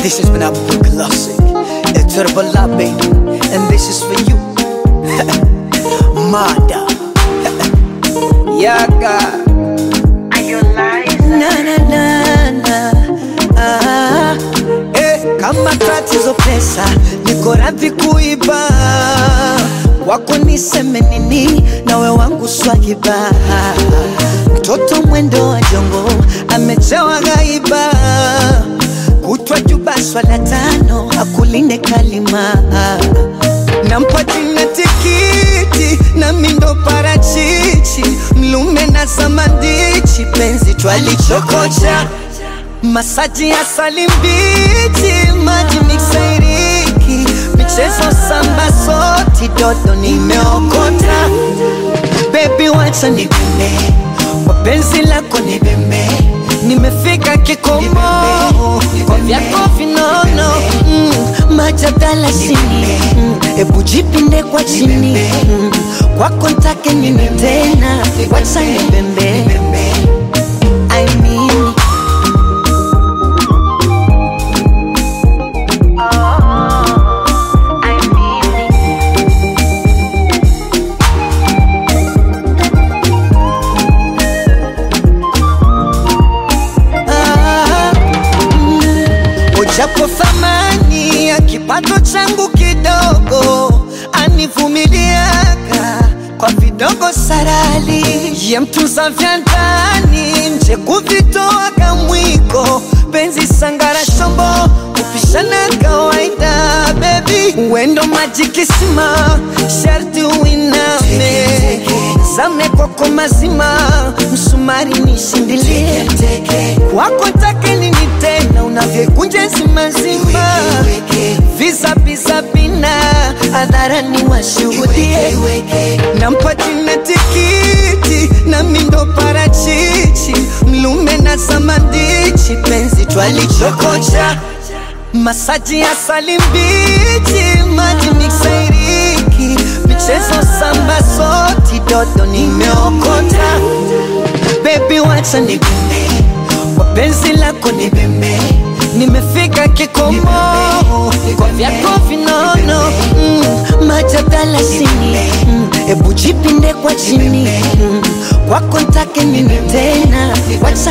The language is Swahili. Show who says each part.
Speaker 1: This has been a classic. A terrible love, baby. And this is for you. Mada. Yaga.
Speaker 2: Are you lying?
Speaker 1: Na na na na. Kama tatizo pesa, niko radhi kuiba. Wako niseme nini, nawe wangu swahiba. Mtoto mwendo wa jongo, amejawa gaiba. Kutwa juba swala tano, akulinde kalima. Nampa jina tikiti, na mindo parachichi. Mlume na samandichi, penzi twalichokocha. Masaji ya salimbichi, maji miksairiki. Michezo samba soti, dodo nimeokota. Baby wacha nibembe, wapenzi lako nibembe. Nimefika kikomo, kwa vyako vinono. Majadala sini, ebu jipinde kwa chini. Kwako ntake nini tena, wacha nibembe. I mean japo thamani ya kipato changu kidogo, anivumiliaka kwa vidogo sarali. Ye mtunza vya ndani, nje kuvitoa kamwiko. Penzi sangara shombo, kupishana kawaida. Baby, wendo maji kisima, sharti uiname. Zame kwako mazima, msumari nishindilie. Kwako take nini tena, unavyekunje zima zima. Visa visa bina, adhara ni washuhudie. Nampa jina tikiti, na mindo parachichi. Mlume na samandichi, penzi twalichokocha. Masaji ya salimbichi, maji miksairiki. Michezo samba soti, dodo nimeokota. Baby wacha nibembe, wapenzi lako nibembe. Nimefika kikomo, kwa vyako vinono. Majadala sini, ebu jipinde kwa chini. Kwako ntake nini tena, wacha